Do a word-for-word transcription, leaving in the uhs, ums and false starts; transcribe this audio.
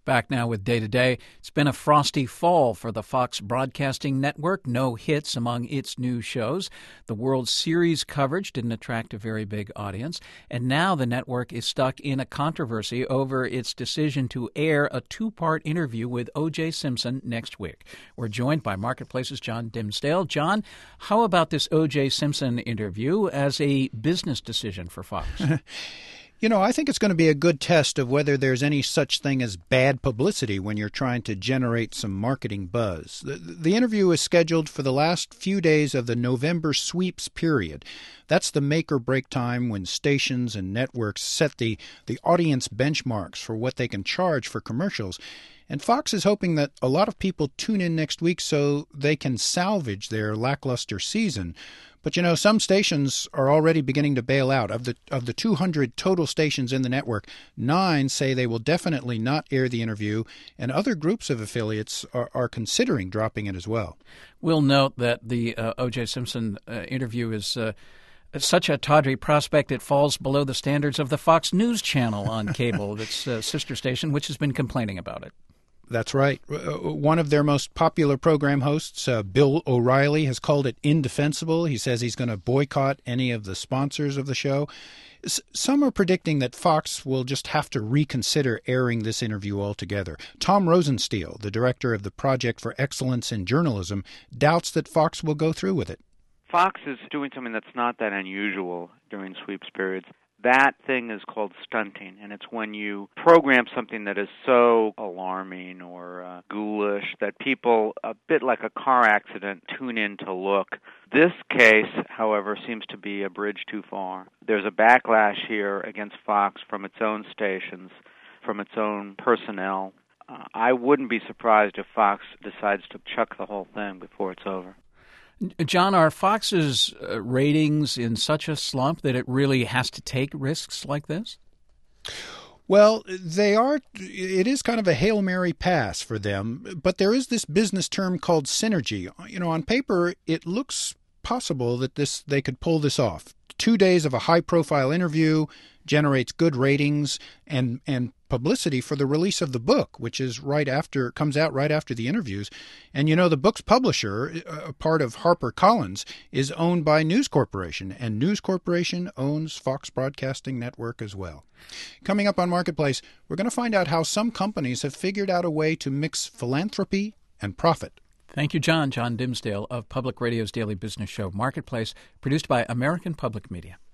back now with Day to Day. It's been a frosty fall for the Fox Broadcasting Network. No hits among its new shows. The World Series coverage didn't attract a very big audience. And now the network is stuck in a controversy over its decision to air a two-part interview with O J. Simpson next week. We're joined by Marketplace's John Dimsdale. John, how about this O J. Simpson interview as a business decision for Fox? You know, I think it's going to be a good test of whether there's any such thing as bad publicity when you're trying to generate some marketing buzz. The, the interview is scheduled for the last few days of the November sweeps period. That's the make or break time when stations and networks set the, the audience benchmarks for what they can charge for commercials. And Fox is hoping that a lot of people tune in next week so they can salvage their lackluster season. But, you know, some stations are already beginning to bail out. Of the of the two hundred total stations in the network, nine say they will definitely not air the interview, and other groups of affiliates are, are considering dropping it as well. We'll note that the uh, O J. Simpson uh, interview is uh, such a tawdry prospect it falls below the standards of the Fox News Channel on cable, its uh, sister station, which has been complaining about it. That's right. One of their most popular program hosts, uh, Bill O'Reilly, has called it indefensible. He says he's going to boycott any of the sponsors of the show. S- some are predicting that Fox will just have to reconsider airing this interview altogether. Tom Rosenstiel, the director of the Project for Excellence in Journalism, doubts that Fox will go through with it. Fox is doing something that's not that unusual during sweeps periods. That thing is called stunting, and it's when you program something that is so alarming or uh, ghoulish that people, a bit like a car accident, tune in to look. This case, however, seems to be a bridge too far. There's a backlash here against Fox from its own stations, from its own personnel. Uh, I wouldn't be surprised if Fox decides to chuck the whole thing before it's over. John, are Fox's uh, ratings in such a slump that it really has to take risks like this? Well, they are. It is kind of a Hail Mary pass for them, but there is this business term called synergy. You know, on paper, it looks possible that this they could pull this off. Two days of a high-profile interview generates good ratings and and publicity for the release of the book, which is right after comes out right after the interviews. And you know, the book's publisher, a part of HarperCollins, is owned by News Corporation, and News Corporation owns Fox Broadcasting Network as well. Coming up on Marketplace, we're going to find out how some companies have figured out a way to mix philanthropy and profit. Thank you, John. John Dimsdale of Public Radio's daily business show, Marketplace, produced by American Public Media.